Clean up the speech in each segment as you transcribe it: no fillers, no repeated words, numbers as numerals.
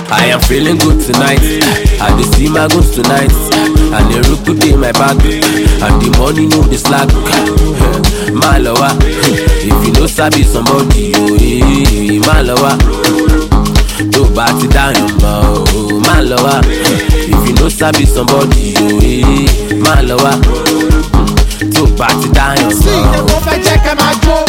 I am feeling good tonight. I dey see my goals tonight. And the rook could be my back. And the money know the slack. My lover, if you know sabi somebody, my lover. To party down your mouth, my lover. If you know sabi somebody, my lover. To party down your mouth. See, they won't check my joke.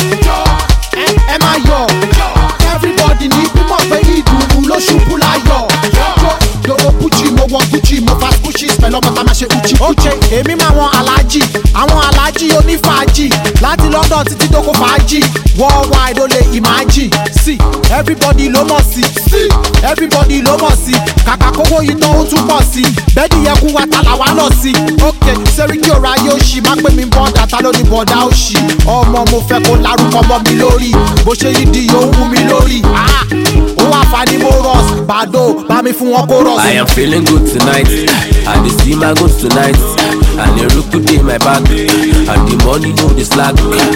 Am I yo? Everybody need to move for it. Ulo shupula yo. Yo Gucci, mo want Gucci, mo fast Gucci. Spell on my tamashe Uchi. Okay, èmi máa wọn aláàjì, àwọn aláàjì onífàájì. Láti London títí dóko fàájì. Worldwide ó lè imagine. See, everybody ló mọ̀ sí. See, everybody ló mọ̀ sí. Kàkà kówó yìí tán ó tún pọ̀ sí. Bẹ́ẹ̀ni yẹ kú wa tàlà wá lọ sí. Okay, Sẹ́ríkì ọ̀rọ̀ ayé òṣì. Má pè mí bọ́dà, ta ló ní bọ́dà òṣì. Ọmọ mo fẹ́ kó larúkọ mọ́ mi lórí. Bó ṣe yí di yóò wú mi lórí. Ó wà fani mo rọ̀s. Bàdó, bá mi fún wọn kó rọ̀s. I am feeling good tonight. I dey see my goals tonight. And the rook could be my back. And the money know the slack.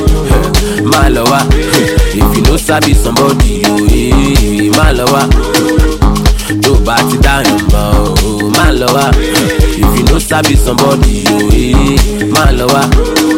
My lover, if you know sabi somebody, my lover. To party down your mouth, my lover. If you know sabi somebody, my lover.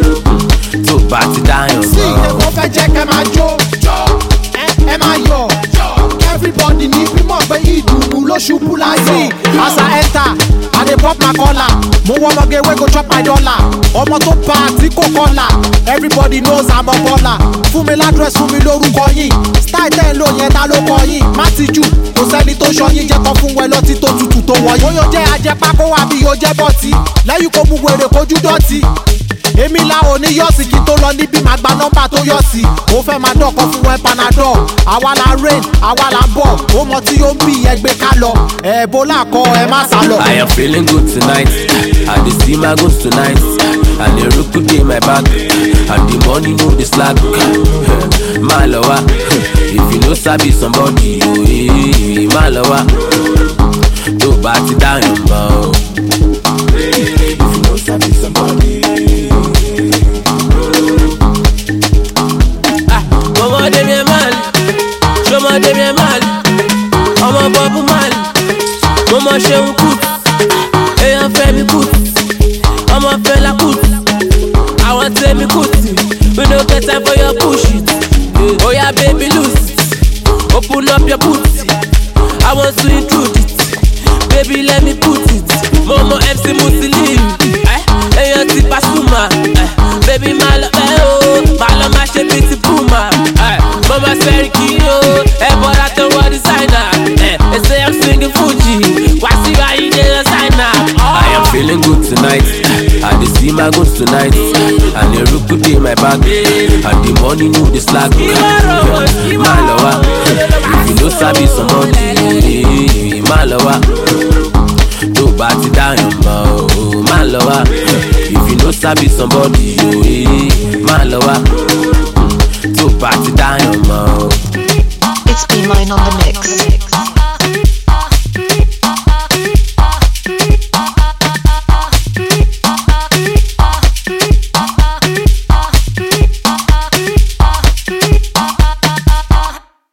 To party down your mouth. See, they won't check my joke. Am I yo? Everybody need to move for it. Ulo shupula yo. As I enter, I dey pop my collar. Mo wanna get we go chop my dollar. Ọmọ tó party kò kọ́là. Everybody knows I'm a baller. Fún mi ládrẹ́s, fún mi lórúkọ yín. Style tẹ́ ló yẹn ta ló kọ yín. Má ti jù, kò sẹ́ni tó ṣọyín. Jẹ́ kan fún wẹ lọ́tí tó tutù tó wọ̀nyí. Bóyá jẹ́ ajẹpákó wá bí yóò jẹ́ bọ́tì. Lẹ́yìn kó mú wèrè kojú dọ̀tí. Èmi la ò ní yọ̀sì kí tó lọ níbí máa gba nọ́mbà tó yọ̀sì. Ó fẹ́ máa dọ̀kọ̀ fún ẹ panadol. Àwa la rain, àwa la bọ̀. Ó mọ tí ó ń bì ẹgbẹ́ ká lọ. Ẹ̀bólà kọ ẹ má sá lọ. I am feeling good tonight. I dey see my goals tonight. And the rook could be my back. And the money know the slack. My lover, if you know sabi somebody, my lover. To party down your mouth. If you know sabi somebody. Ọmọ Damian Marley, ṣọmọ Damian Marley, ọmọ Bob Marley, mo mọ Ṣeun Kuti, èèyàn Fẹ́mi Kuti, ọmọ Fẹlá Kuti, àwọn Tẹ́mi Kuti, we no get time for your bullshit. Oya baby lose it, open up your booty, I want to intrude it, baby let me put it. Mo mọ MC Musiliu, èèyàn ti Pasuma, baby má lọ bẹ́ẹ̀ o, má lọ má ṣe bí ti Puma. Mama Sẹ́ríkì o, ẹ bọ́ra tó wọ designer. They say I'm singing Fuji, wá sí báyìí dé lọ sign up. I am feeling good tonight. I dey see my goals tonight. And the rook could be my back. And the money know the slack. My lover, if you know sabi somebody, my lover. To party down your mouth, my lover. If you know sabi somebody, my lover. To party down your mouth. It's Be Mine on the mix.